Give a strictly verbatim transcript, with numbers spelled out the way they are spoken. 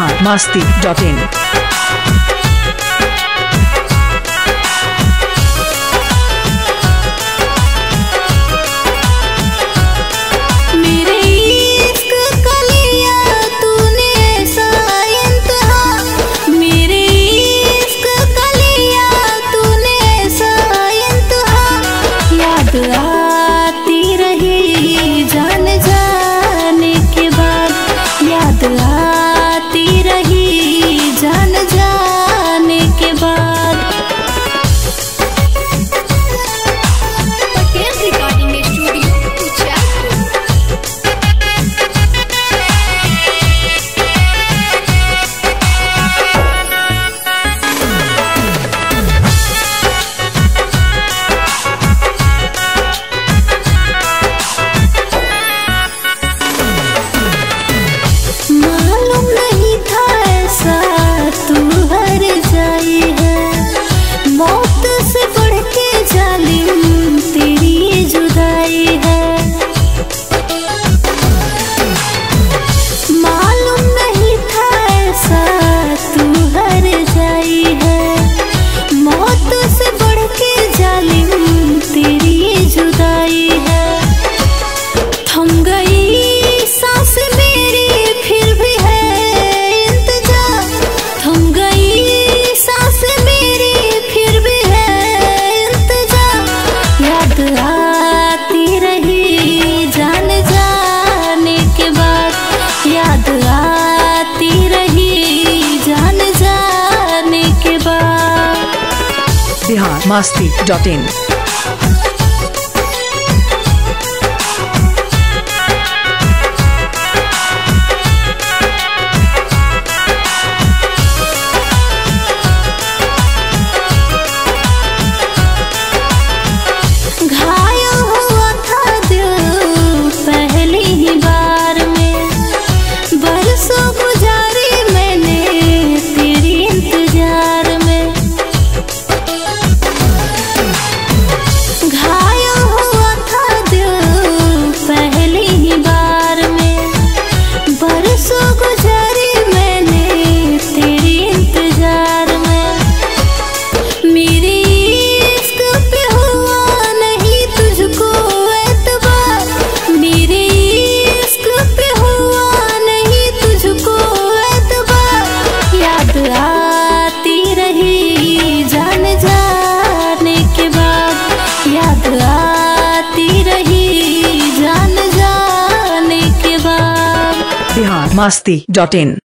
Bihar Masti dot in. आती रही जान जाने के बाद, याद आती रही जान जाने के बाद। Patel recording studio Bihar Masti dot in. आती रही जान जाने के बाद, याद आती रही जान जाने के बाद। बिहार मस्ती डॉट इन।